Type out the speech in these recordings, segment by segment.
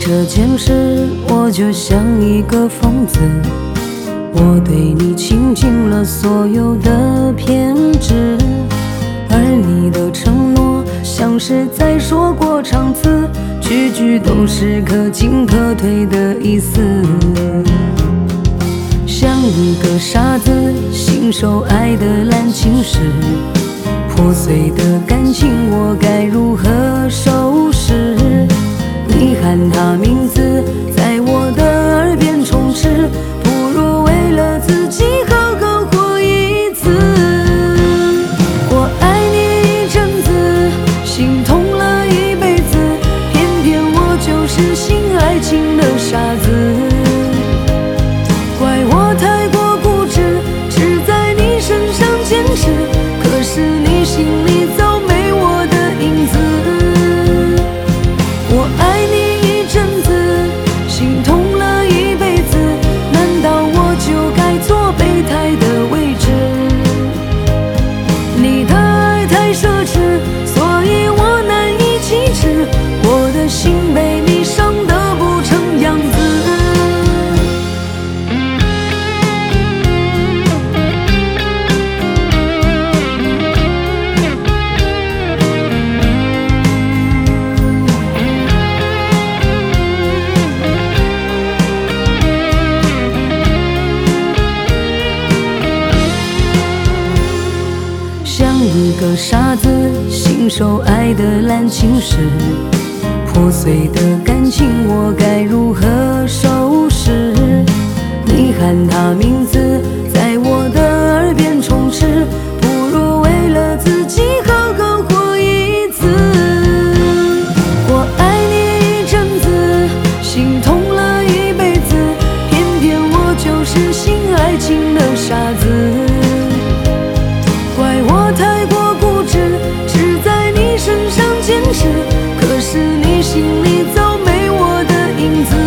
这件事，我就像一个疯子，我对你倾尽了所有的偏执，而你的承诺像是在说过场词，句句都是可进可退的意思。像一个傻子，信手爱的滥情时，破碎的感情我该如何收拾？你喊他名字在我的耳边充斥，不如为了自己好好活一次。我爱你一阵子，心痛了一辈子，偏偏我就是信爱情的傻子。怪我太过固执，只在你身上坚持，可是你心里早没我的影子。我爱你一阵子，心痛了一辈子，难道我就该做备胎的位置？你的爱太奢侈，所以我难以启齿，我的心被你伤得不成样子。像一个傻子，信手爱的滥情时，破碎的感情我该如何收拾？你喊他名字在我的耳边充斥，不如为了自己好好活一次。我爱你一阵子，心痛了一辈子，偏偏我就是信爱情的傻子。怪我太过固执，只在你身上坚持，可是你心里早没我的影子。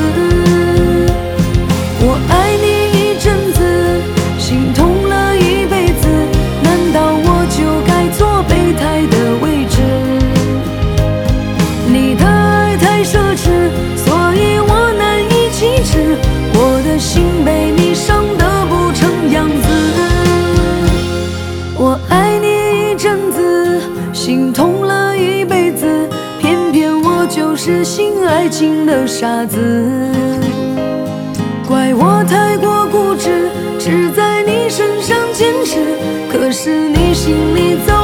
我爱你一阵子，心痛了一辈子，难道我就该做备胎的位置？你的爱太奢侈，所以我难以启齿，我的心被你伤得不成样子。我爱你一阵子，心痛了一辈子，偏偏我就是信爱情的傻子。怪我太过固执，只在你身上坚持，可是你心里早